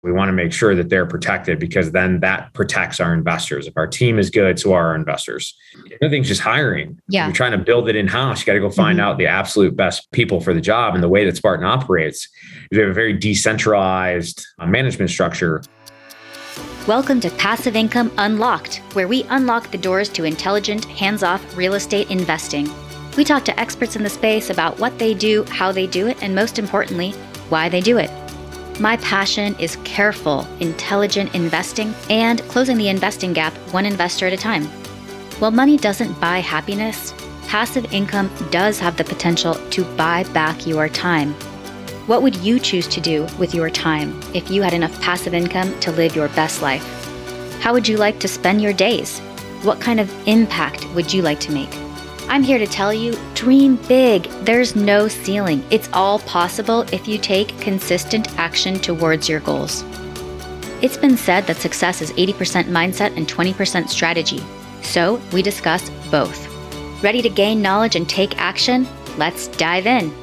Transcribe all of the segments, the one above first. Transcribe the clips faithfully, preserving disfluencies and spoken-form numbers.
We want to make sure that they're protected because then that protects our investors. If our team is good, so are our investors. Another thing's just hiring. Yeah. If you're trying to build it in-house, you got to go find mm-hmm. out the absolute best people for the job. And the way that Spartan operates is we have a very decentralized uh, management structure. Welcome to Passive Income Unlocked, where we unlock the doors to intelligent, hands-off real estate investing. We talk to experts in the space about what they do, how they do it, and most importantly, why they do it. My passion is careful, intelligent investing and closing the investing gap one investor at a time. While money doesn't buy happiness, passive income does have the potential to buy back your time. What would you choose to do with your time if you had enough passive income to live your best life? How would you like to spend your days? What kind of impact would you like to make? I'm here to tell you, dream big. There's no ceiling. It's all possible if you take consistent action towards your goals. It's been said that success is eighty percent mindset and twenty percent strategy. So we discuss both. Ready to gain knowledge and take action? Let's dive in.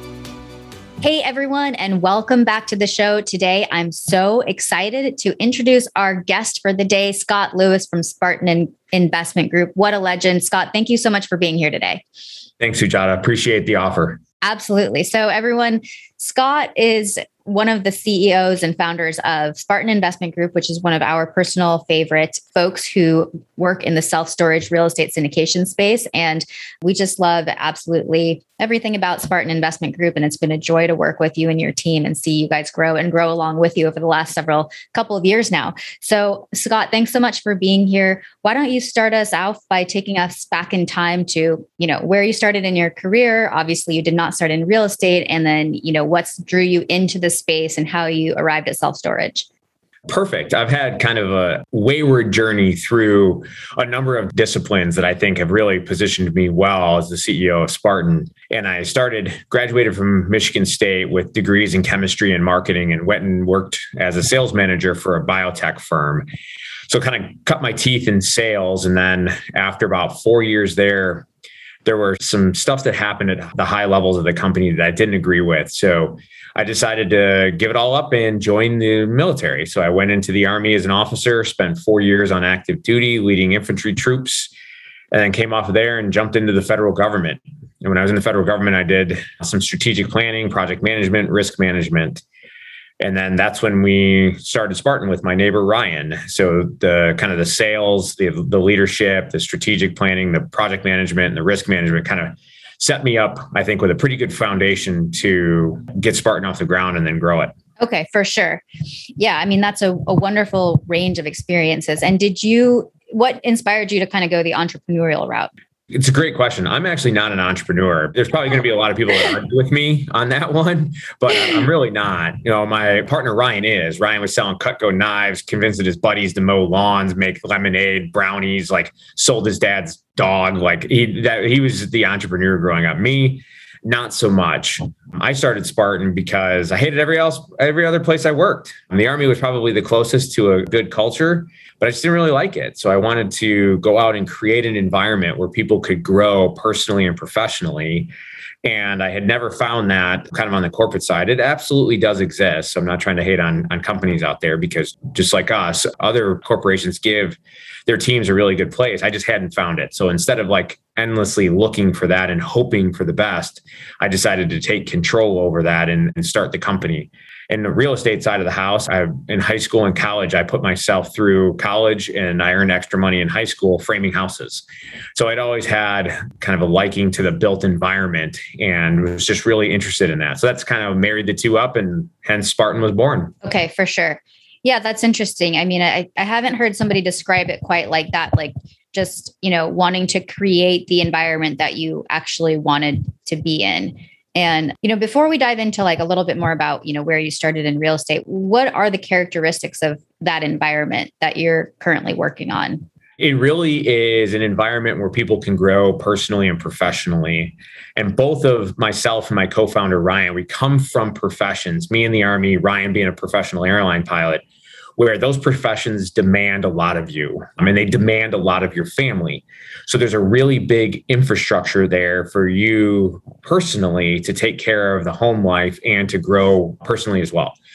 Hey everyone, and welcome back to the show. Today, I'm so excited to introduce our guest for the day, Scott Lewis from Spartan Investment Group. What a legend. Scott, thank you so much for being here today. Thanks, Sujata. Appreciate the offer. Absolutely. So everyone, Scott is one of the C E Os and founders of Spartan Investment Group, which is one of our personal favorite folks who work in the self-storage real estate syndication space. And we just love absolutely everything about Spartan Investment Group. And it's been a joy to work with you and your team and see you guys grow and grow along with you over the last several couple of years now. So Scott, thanks so much for being here. Why don't you start us off by taking us back in time to, you know, where you started in your career? Obviously, you did not start in real estate. And then, you know, what's drew you into the space and how you arrived at self-storage. Perfect. I've had kind of a wayward journey through a number of disciplines that I think have really positioned me well as the C E O of Spartan. And I started, graduated from Michigan State with degrees in chemistry and marketing and went and worked as a sales manager for a biotech firm. So kind of cut my teeth in sales. And then after about four years there, there were some stuff that happened at the high levels of the company that I didn't agree with. So I decided to give it all up and join the military. So I went into the Army as an officer, spent four years on active duty, leading infantry troops, and then came off of there and jumped into the federal government. And when I was in the federal government, I did some strategic planning, project management, risk management. And then that's when we started Spartan with my neighbor, Ryan. So the kind of the sales, the, the leadership, the strategic planning, the project management, and the risk management kind of set me up, I think, with a pretty good foundation to get Spartan off the ground and then grow it. Okay, for sure. Yeah, I mean, that's a, a wonderful range of experiences. And did you, what inspired you to kind of go the entrepreneurial route? It's a great question. I'm actually not an entrepreneur. There's probably going to be a lot of people that argue with me on that one, but I'm really not. You know, my partner Ryan is. Ryan was selling Cutco knives, convinced his buddies to mow lawns, make lemonade, brownies, like sold his dad's dog. Like he, that, he was the entrepreneur growing up. Me, not so much. I started Spartan because I hated every else, every other place I worked. And the Army was probably the closest to a good culture, but I just didn't really like it. So I wanted to go out and create an environment where people could grow personally and professionally. And I had never found that kind of on the corporate side. It absolutely does exist. So I'm not trying to hate on, on companies out there because just like us, other corporations give their teams a really good place. I just hadn't found it. So instead of like endlessly looking for that and hoping for the best, I decided to take control over that and, and start the company. In the real estate side of the house, I, in high school and college, I put myself through college and I earned extra money in high school framing houses. So I'd always had kind of a liking to the built environment and was just really interested in that. So that's kind of married the two up and hence Spartan was born. Okay, for sure. Yeah, that's interesting. I mean, I, I haven't heard somebody describe it quite like that, like just, you know, wanting to create the environment that you actually wanted to be in. And, you know, before we dive into like a little bit more about, you know, where you started in real estate, what are the characteristics of that environment that you're currently working on? It really is an environment where people can grow personally and professionally. And both of myself and my co-founder, Ryan, we come from professions, me in the Army, Ryan being a professional airline pilot, where those professions demand a lot of you. I mean, they demand a lot of your family. So there's a really big infrastructure there for you personally to take care of the home life and to grow personally as well.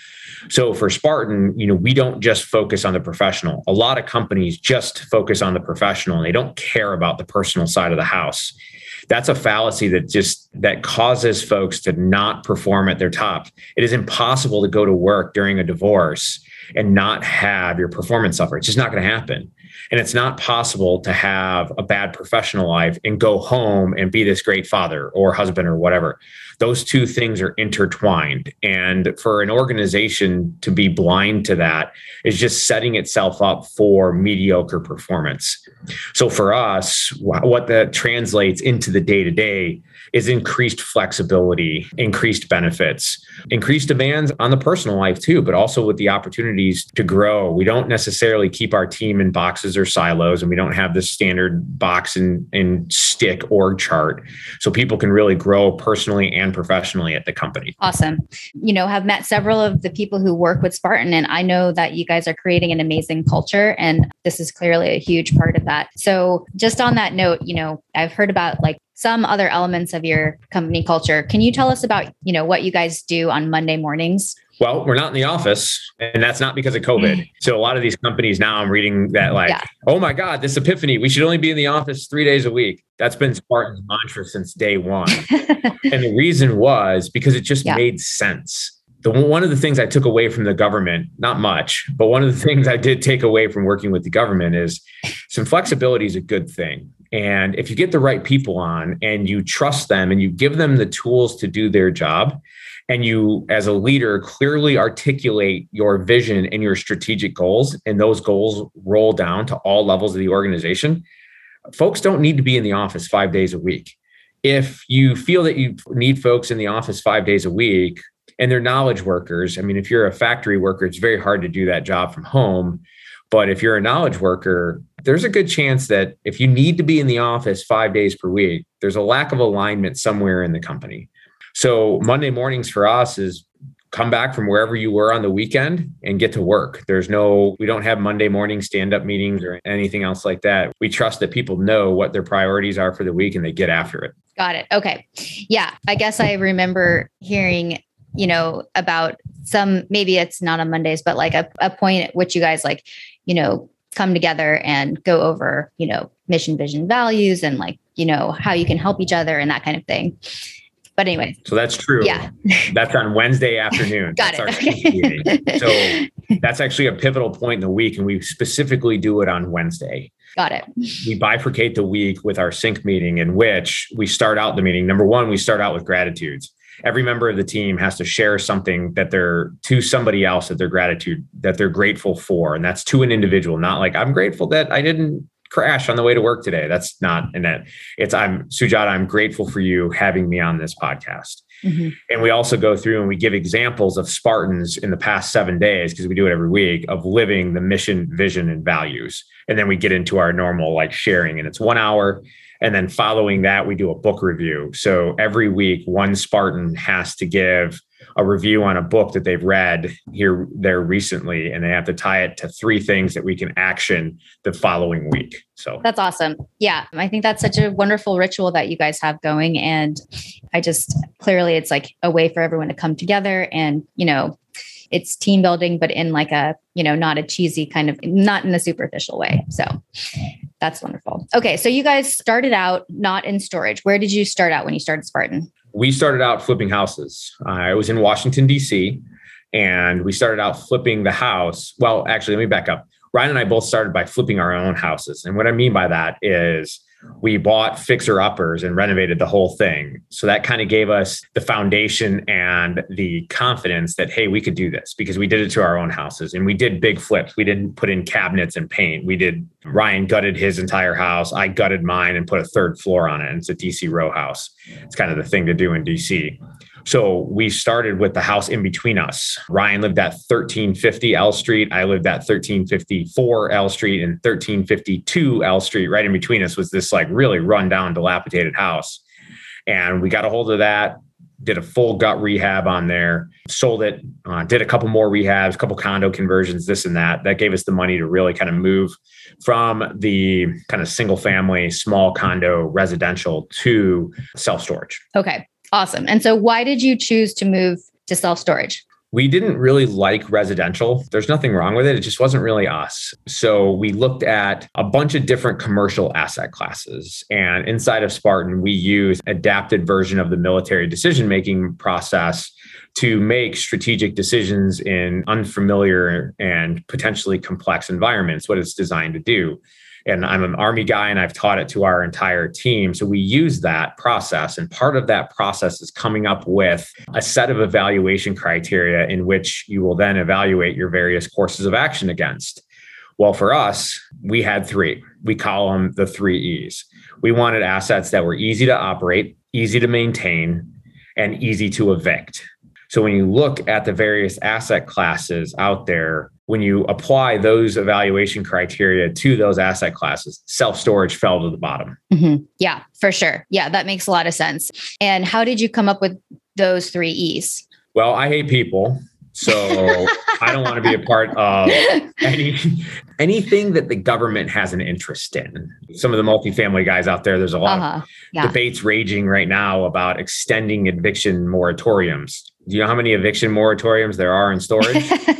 So for Spartan, you know, we don't just focus on the professional. A lot of companies just focus on the professional and they don't care about the personal side of the house. That's a fallacy that just that causes folks to not perform at their top. It is impossible to go to work during a divorce and not have your performance suffer. It's just not going to happen. And it's not possible to have a bad professional life and go home and be this great father or husband or whatever. Those two things are intertwined. And for an organization to be blind to that is just setting itself up for mediocre performance. So for us, what that translates into the day-to-day is increased flexibility, increased benefits, increased demands on the personal life too, but also with the opportunities to grow. We don't necessarily keep our team in boxes or silos, and we don't have the standard box and, and stick org chart. So people can really grow personally and professionally at the company. Awesome. You know, have met several of the people who work with Spartan, and I know that you guys are creating an amazing culture, and this is clearly a huge part of that. So just on that note, you know, I've heard about like some other elements of your company culture. Can you tell us about, you know, what you guys do on Monday mornings? Well, we're not in the office, and that's not because of COVID. So a lot of these companies now, I'm reading that like, yeah. oh my God, this epiphany, we should only be in the office three days a week. That's been Spartan's mantra since day one. And the reason was because it just yeah. made sense. The, one of the things I took away from the government, not much, but one of the things I did take away from working with the government is some flexibility is a good thing. And if you get the right people on and you trust them and you give them the tools to do their job, and you, as a leader, clearly articulate your vision and your strategic goals, and those goals roll down to all levels of the organization, folks don't need to be in the office five days a week. If you feel that you need folks in the office five days a week and they're knowledge workers, I mean, if you're a factory worker, it's very hard to do that job from home. But if you're a knowledge worker, there's a good chance that if you need to be in the office five days per week, there's a lack of alignment somewhere in the company. So Monday mornings for us is come back from wherever you were on the weekend and get to work. There's no, we don't have Monday morning stand-up meetings or anything else like that. We trust that people know what their priorities are for the week and they get after it. Got it. Okay. Yeah. I guess I remember hearing, you know, about some, maybe it's not on Mondays, but like a, a point at which you guys like, you know, come together and go over, you know, mission, vision, values, and like, you know, how you can help each other and that kind of thing. But anyway. So that's true. Yeah. That's on Wednesday afternoon. Got that's it. Our meeting. So that's actually a pivotal point in the week. And we specifically do it on Wednesday. Got it. We bifurcate the week with our sync meeting, in which we start out the meeting. Number one, we start out with gratitudes. Every member of the team has to share something that they're to somebody else that they're gratitude, that they're grateful for. And that's to an individual, not like, I'm grateful that I didn't crash on the way to work today. That's not in that. It's I'm Sujata, I'm grateful for you having me on this podcast. Mm-hmm. And we also go through and we give examples of Spartans in the past seven days, because we do it every week, of living the mission, vision, and values. And then we get into our normal like sharing, and it's one hour. And then following that, we do a book review. So every week, one Spartan has to give a review on a book that they've read here, there recently, and they have to tie it to three things that we can action the following week. So that's awesome. Yeah. I think that's such a wonderful ritual that you guys have going. And I just, clearly it's like a way for everyone to come together, and, you know, it's team building, but in like a, you know, not a cheesy kind of, not in a superficial way. So that's wonderful. Okay. So you guys started out not in storage. Where did you start out when you started Spartan? We started out flipping houses. Uh, I was in Washington, D C, and we started out flipping the house. Well, actually, let me back up. Ryan and I both started by flipping our own houses. And what I mean by that is we bought fixer-uppers and renovated the whole thing. So that kind of gave us the foundation and the confidence that, hey, we could do this, because we did it to our own houses and we did big flips. We didn't put in cabinets and paint. We did, Ryan gutted his entire house. I gutted mine and put a third floor on it. And it's a D C row house. It's kind of the thing to do in D C. So we started with the house in between us. Ryan lived at thirteen fifty L Street. I lived at thirteen fifty-four L Street, and thirteen fifty-two L Street. Right in between us was this like really rundown, dilapidated house. And we got a hold of that, did a full gut rehab on there, sold it, uh, did a couple more rehabs, a couple condo conversions, this and that. That gave us the money to really kind of move from the kind of single family, small condo residential to self-storage. Okay. Awesome. And so why did you choose to move to self-storage? We didn't really like residential. There's nothing wrong with it. It just wasn't really us. So we looked at a bunch of different commercial asset classes. And inside of Spartan, we use adapted version of the military decision-making process to make strategic decisions in unfamiliar and potentially complex environments, what it's designed to do. And I'm an Army guy and I've taught it to our entire team. So we use that process. And part of that process is coming up with a set of evaluation criteria in which you will then evaluate your various courses of action against. Well, for us, we had three. We call them the three E's. We wanted assets that were easy to operate, easy to maintain, and easy to evict. So when you look at the various asset classes out there, when you apply those evaluation criteria to those asset classes, self-storage fell to the bottom. Mm-hmm. Yeah, for sure. Yeah, that makes a lot of sense. And how did you come up with those three E's? Well, I hate people. So I don't want to be a part of any anything that the government has an interest in. Some of the multifamily guys out there, there's a lot uh-huh. of yeah. debates raging right now about extending eviction moratoriums. Do you know how many eviction moratoriums there are in storage?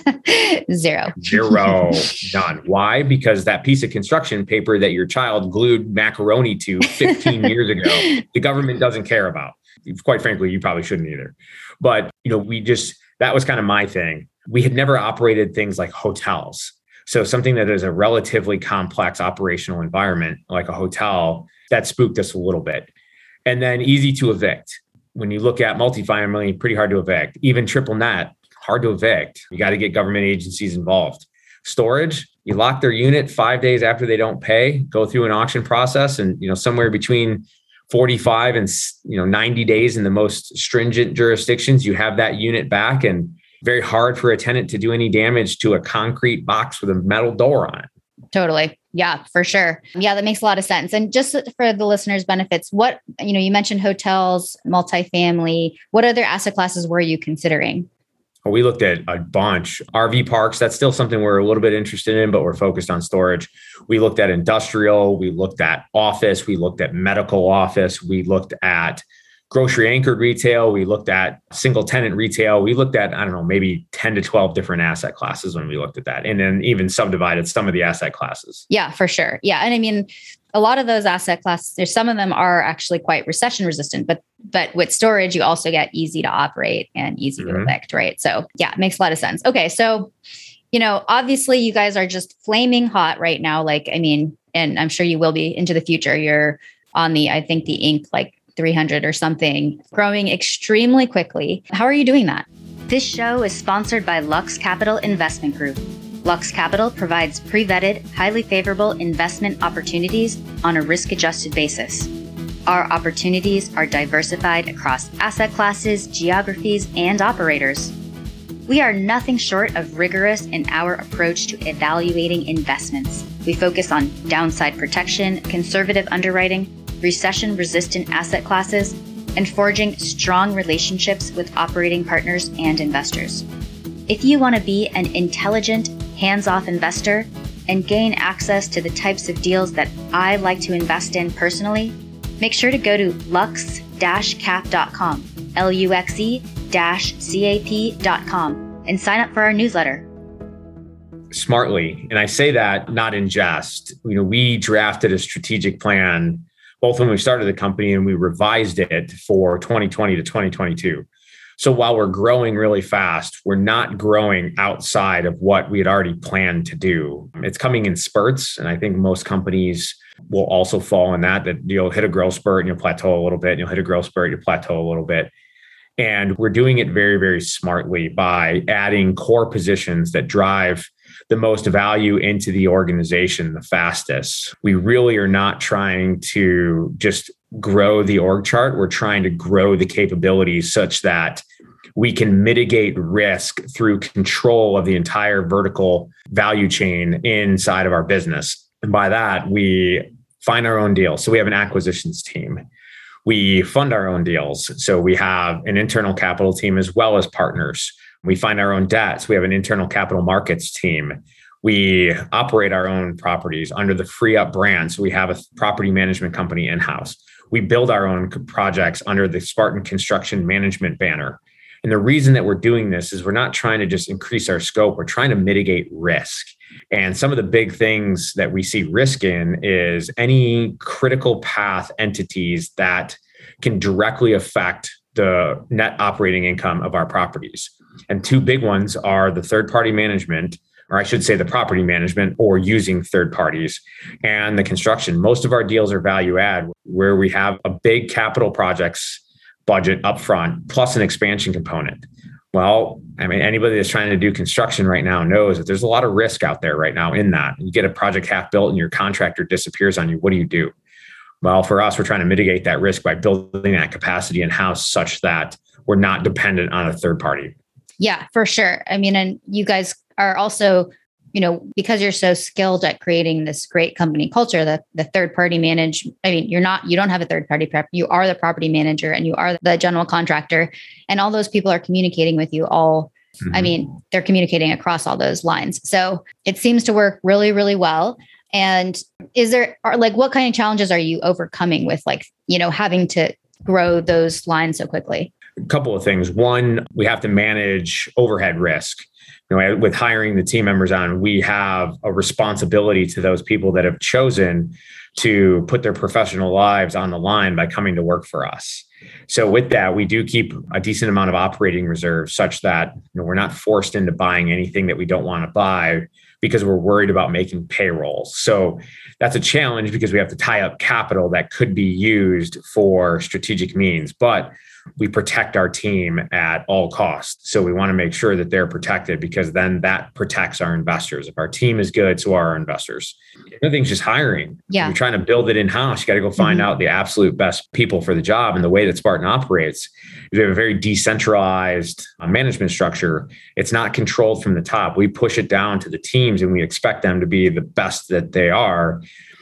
Zero. Zero. None. Why? Because that piece of construction paper that your child glued macaroni to fifteen years ago, the government doesn't care about. Quite frankly, you probably shouldn't either. But, you know, we just, that was kind of my thing. We had never operated things like hotels. So something that is a relatively complex operational environment, like a hotel, that spooked us a little bit. And then easy to evict. When you look at multifamily, pretty hard to evict. Even triple net, hard to evict. You got to get government agencies involved. Storage, you lock their unit five days after they don't pay, go through an auction process, and you know somewhere between forty-five and you know ninety days in the most stringent jurisdictions, you have that unit back, and very hard for a tenant to do any damage to a concrete box with a metal door on it. Totally. Yeah, for sure. Yeah, that makes a lot of sense. And just for the listeners' benefits, what, you know, you mentioned hotels, multifamily. What other asset classes were you considering? We looked at a bunch. R V parks, that's still something we're a little bit interested in, but we're focused on storage. We looked at industrial, we looked at office, we looked at medical office, we looked at grocery anchored retail, we looked at single tenant retail. We looked at, I don't know, maybe ten to twelve different asset classes when we looked at that, and then even subdivided some of the asset classes. Yeah, for sure. Yeah. And I mean, a lot of those asset classes, there's some of them are actually quite recession resistant, but but with storage, you also get easy to operate and easy mm-hmm. to evict, right? So yeah, it makes a lot of sense. Okay. So, you know, obviously you guys are just flaming hot right now. Like, I mean, and I'm sure you will be into the future. You're on the, I think the Inc like three hundred or something, growing extremely quickly. How are you doing that? This show is sponsored by Lux Capital Investment Group. Lux Capital provides pre-vetted, highly favorable investment opportunities on a risk-adjusted basis. Our opportunities are diversified across asset classes, geographies, and operators. We are nothing short of rigorous in our approach to evaluating investments. We focus on downside protection, conservative underwriting, recession-resistant asset classes, and forging strong relationships with operating partners and investors. If you want to be an intelligent, hands-off investor and gain access to the types of deals that I like to invest in personally, make sure to go to lux dash cap dot com, L U X E C A P dot com, and sign up for our newsletter. Smartly, and I say that not in jest. You know, we drafted a strategic plan both when we started the company and we revised it for twenty twenty to twenty twenty-two. So while we're growing really fast, we're not growing outside of what we had already planned to do. It's coming in spurts. And I think most companies will also fall in that, that you'll hit a growth spurt and you'll plateau a little bit, and you'll hit a growth spurt, you plateau a little bit. And we're doing it very, very smartly by adding core positions that drive the most value into the organization the fastest. We really are not trying to just grow the org chart. We're trying to grow the capabilities such that we can mitigate risk through control of the entire vertical value chain inside of our business. And by that, we find our own deals. So we have an acquisitions team. We fund our own deals. So we have an internal capital team as well as partners. We find our own debt. So we have an internal capital markets team. We operate our own properties under the Free Up brand. So we have a property management company in-house. We build our own projects under the Spartan Construction Management banner. And the reason that we're doing this is we're not trying to just increase our scope. We're trying to mitigate risk. And some of the big things that we see risk in is any critical path entities that can directly affect the net operating income of our properties. And two big ones are the third-party management, or I should say the property management, or using third parties, and the construction. Most of our deals are value add, where we have a big capital projects budget upfront, plus an expansion component. Well, I mean, anybody that's trying to do construction right now knows that there's a lot of risk out there right now in that. You get a project half built and your contractor disappears on you. What do you do? Well, for us, we're trying to mitigate that risk by building that capacity in-house such that we're not dependent on a third party. Yeah, for sure. I mean, and you guys are also, you know, because you're so skilled at creating this great company culture, that the third party manage, I mean, you're not, you don't have a third party prep, you are the property manager and you are the general contractor. And all those people are communicating with you all. Mm-hmm. I mean, they're communicating across all those lines. So it seems to work really, really well. And is there, are, like, what kind of challenges are you overcoming with, like, you know, having to grow those lines so quickly? A couple of things. One, we have to manage overhead risk. You know, with hiring the team members on, we have a responsibility to those people that have chosen to put their professional lives on the line by coming to work for us. So with that, we do keep a decent amount of operating reserve such that, you know, we're not forced into buying anything that we don't want to buy because we're worried about making payroll. So that's a challenge because we have to tie up capital that could be used for strategic means, but we protect our team at all costs. So we want to make sure that they're protected because then that protects our investors. If our team is good, so are our investors. Another thing's just hiring. Yeah. You're trying to build it in-house. You got to go find mm-hmm. out the absolute best people for the job. And the way that Spartan operates is we have a very decentralized uh, management structure. It's not controlled from the top. We push it down to the teams and we expect them to be the best that they are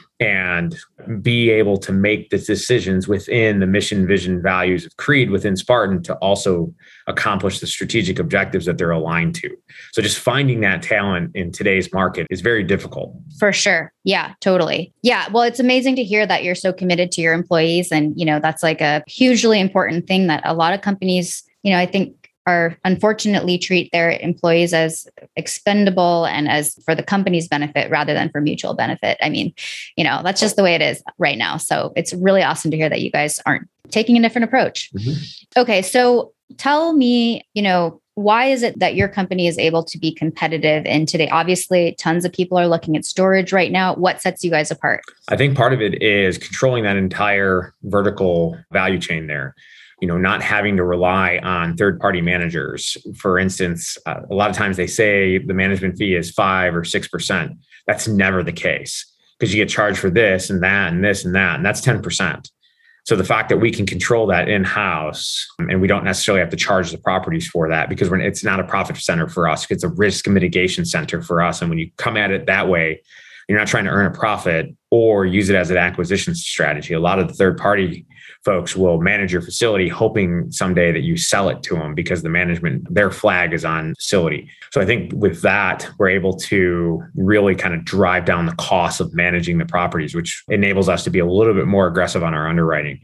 and be able to make the decisions within the mission, vision, values of Creed within Spartan to also accomplish the strategic objectives that they're aligned to. So just finding that talent in today's market is very difficult. For sure. Yeah, totally. Yeah. Well, it's amazing to hear that you're so committed to your employees. And, you know, that's like a hugely important thing that a lot of companies, you know, I think are unfortunately treat their employees as expendable and as for the company's benefit rather than for mutual benefit. I mean, you know, that's just the way it is right now. So it's really awesome to hear that you guys aren't taking a different approach. Mm-hmm. Okay. So tell me, you know, why is it that your company is able to be competitive in today? Obviously, tons of people are looking at storage right now. What sets you guys apart? I think part of it is controlling that entire vertical value chain there. You know, not having to rely on third-party managers. For instance, uh, a lot of times they say the management fee is five or six percent. That's never the case because you get charged for this and that and this and that, and that's ten percent. So the fact that we can control that in-house and we don't necessarily have to charge the properties for that because we're, it's not a profit center for us. It's a risk mitigation center for us. And when you come at it that way, you're not trying to earn a profit or use it as an acquisition strategy. A lot of the third-party folks will manage your facility hoping someday that you sell it to them because the management, their flag is on facility. So I think with that, we're able to really kind of drive down the cost of managing the properties, which enables us to be a little bit more aggressive on our underwriting.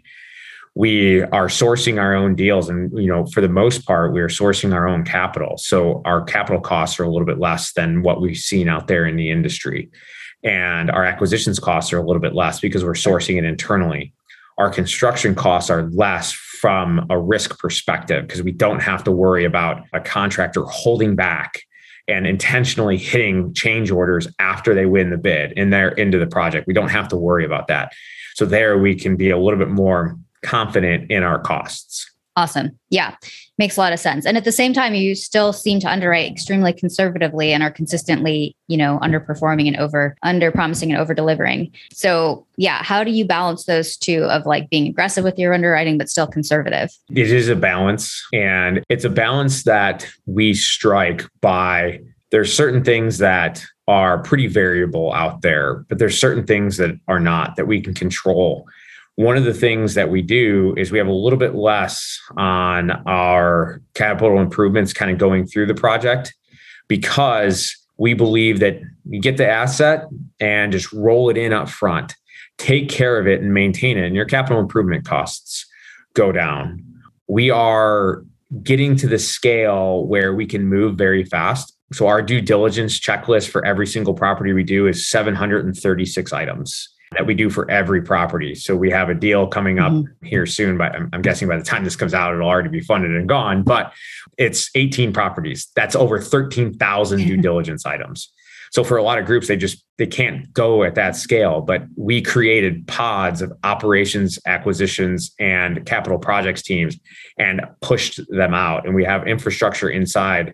We are sourcing our own deals and, you know, for the most part, we are sourcing our own capital. So our capital costs are a little bit less than what we've seen out there in the industry. And our acquisitions costs are a little bit less because we're sourcing it internally. Our construction costs are less from a risk perspective because we don't have to worry about a contractor holding back and intentionally hitting change orders after they win the bid and they're into the project. We don't have to worry about that. So there we can be a little bit more confident in our costs. Awesome. Yeah, makes a lot of sense. And at the same time, you still seem to underwrite extremely conservatively and are consistently, you know, underperforming and over under promising and over delivering. So yeah, how do you balance those two of like being aggressive with your underwriting, but still conservative? It is a balance, and it's a balance that we strike by there's certain things that are pretty variable out there, but there's certain things that are not, that we can control. One of the things that we do is we have a little bit less on our capital improvements kind of going through the project because we believe that you get the asset and just roll it in up front, take care of it and maintain it, and your capital improvement costs go down. We are getting to the scale where we can move very fast. So our due diligence checklist for every single property we do is seven hundred thirty-six items that we do for every property. So we have a deal coming up mm-hmm. here soon, but I'm, I'm guessing by the time this comes out, it'll already be funded and gone, but it's eighteen properties. That's over thirteen thousand due diligence items. So for a lot of groups, they just, they can't go at that scale, but we created pods of operations, acquisitions, and capital projects teams and pushed them out. And we have infrastructure inside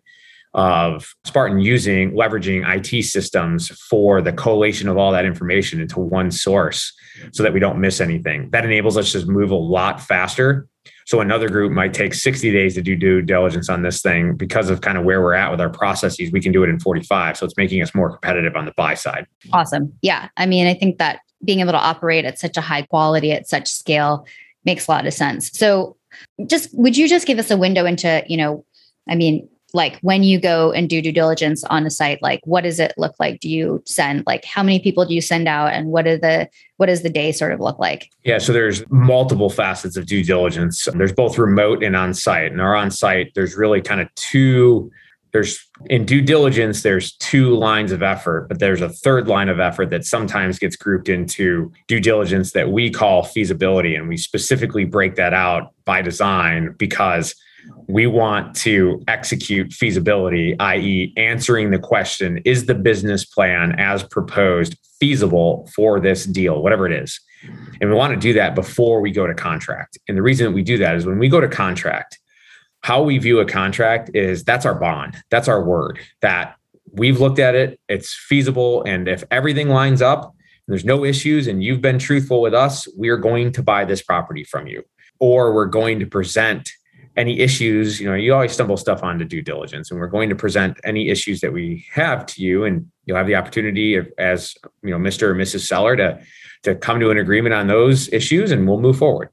of Spartan using, leveraging I T systems for the collation of all that information into one source so that we don't miss anything. That enables us to move a lot faster. So another group might take sixty days to do due diligence on this thing. Because of kind of where we're at with our processes, we can do it in forty-five. So it's making us more competitive on the buy side. Awesome. Yeah. I mean, I think that being able to operate at such a high quality, at such scale makes a lot of sense. So just, would you just give us a window into, you know, I mean, like when you go and do due diligence on a site, like what does it look like? Do you send, like how many people do you send out, and what are the, what does the day sort of look like? Yeah. So there's multiple facets of due diligence. There's both remote and on-site. And our on-site, there's really kind of two, there's in due diligence, there's two lines of effort, but there's a third line of effort that sometimes gets grouped into due diligence that we call feasibility. And we specifically break that out by design because we want to execute feasibility, that is answering the question, is the business plan as proposed feasible for this deal, whatever it is? And we want to do that before we go to contract. And the reason that we do that is when we go to contract, how we view a contract is that's our bond. That's our word that we've looked at it. It's feasible. And if everything lines up, and there's no issues, and you've been truthful with us, we are going to buy this property from you, or we're going to present any issues. You know, you always stumble stuff onto due diligence, and we're going to present any issues that we have to you, and you'll have the opportunity of, as you know, Mister or Missus Seller to, to come to an agreement on those issues, and we'll move forward.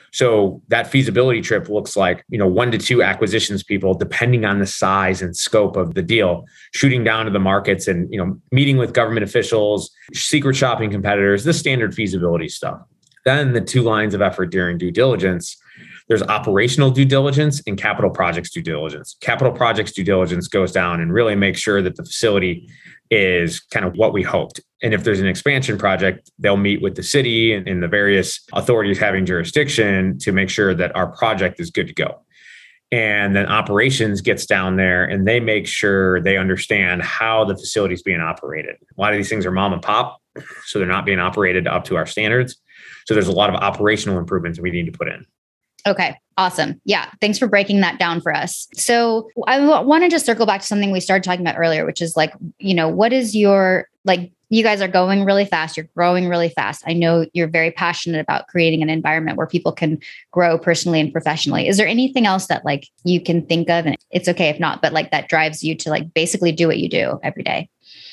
So that feasibility trip looks like, you know, one to two acquisitions people, depending on the size and scope of the deal, shooting down to the markets and, you know, meeting with government officials, secret shopping competitors, the standard feasibility stuff. Then the two lines of effort during due diligence, there's operational due diligence and capital projects due diligence. Capital projects due diligence goes down and really makes sure that the facility is kind of what we hoped. And if there's an expansion project, they'll meet with the city and, and the various authorities having jurisdiction to make sure that our project is good to go. And then operations gets down there and they make sure they understand how the facility is being operated. A lot of these things are mom and pop, so they're not being operated up to our standards. So there's a lot of operational improvements we need to put in. Okay. Awesome. Yeah. Thanks for breaking that down for us. So I w- want to just circle back to something we started talking about earlier, which is like, you know, what is your, like, you guys are going really fast. You're growing really fast. I know you're very passionate about creating an environment where people can grow personally and professionally. Is there anything else that like you can think of? And it's okay if not, but like that drives you to like basically do what you do every day?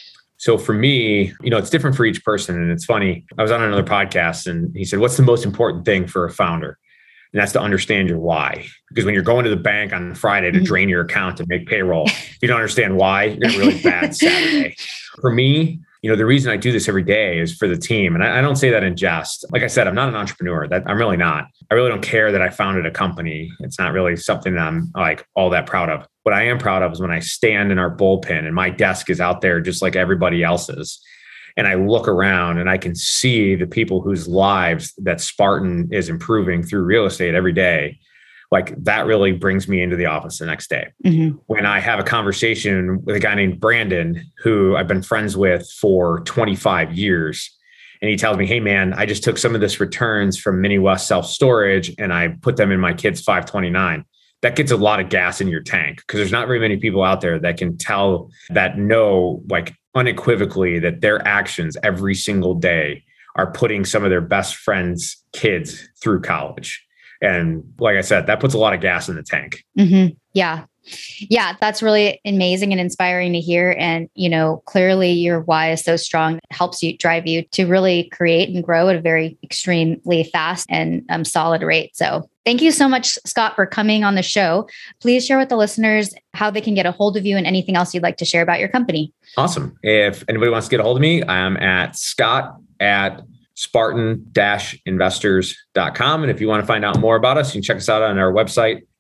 So for me, you know, it's different for each person. And it's funny. I was on another podcast and he said, what's the most important thing for a founder? And that's to understand your why. Because when you're going to the bank on Friday to drain your account to make payroll, if you don't understand why, you're going to have a really bad Saturday. For me, you know, the reason I do this every day is for the team. And I, I don't say that in jest. Like I said, I'm not an entrepreneur. That I'm really not. I really don't care that I founded a company. It's not really something that I'm like all that proud of. What I am proud of is when I stand in our bullpen and my desk is out there just like everybody else's. And I look around and I can see the people whose lives that Spartan is improving through real estate every day. Like that really brings me into the office the next day. Mm-hmm. When I have a conversation with a guy named Brandon, who I've been friends with for twenty-five years. And he tells me, hey man, I just took some of this returns from Mini West self-storage and I put them in my kid's five twenty-nine. That gets a lot of gas in your tank because there's not very many people out there that can tell that know, like unequivocally that their actions every single day are putting some of their best friends' kids through college. And like I said, that puts a lot of gas in the tank. Mm-hmm. Yeah. Yeah. That's really amazing and inspiring to hear. And, you know, clearly your why is so strong. It helps you drive you to really create and grow at a very extremely fast and um, solid rate. So thank you so much, Scott, for coming on the show. Please share with the listeners how they can get a hold of you and anything else you'd like to share about your company. Awesome. If anybody wants to get a hold of me, I'm at Scott at Spartan Investors dot com. And if you want to find out more about us, you can check us out on our website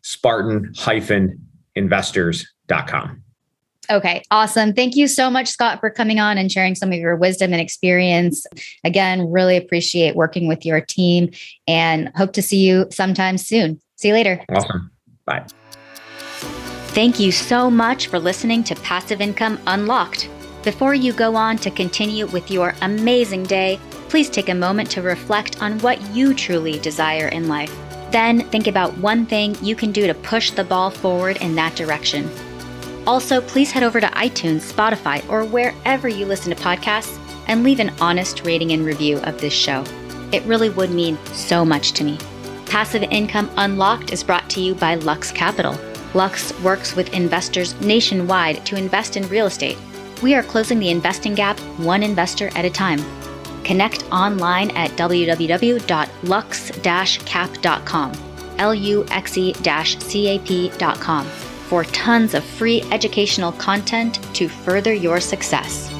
spartan investors dot com. Okay, awesome. Thank you so much, Scott, for coming on and sharing some of your wisdom and experience. Again, really appreciate working with your team and hope to see you sometime soon. See you later. Awesome. Bye. Thank you so much for listening to Passive Income Unlocked. Before you go on to continue with your amazing day, please take a moment to reflect on what you truly desire in life. Then think about one thing you can do to push the ball forward in that direction. Also, please head over to iTunes, Spotify, or wherever you listen to podcasts and leave an honest rating and review of this show. It really would mean so much to me. Passive Income Unlocked is brought to you by Lux Capital. Lux works with investors nationwide to invest in real estate. We are closing the investing gap one investor at a time. Connect online at w w w dot lux dash cap dot com, L U X E C A P dot com, for tons of free educational content to further your success.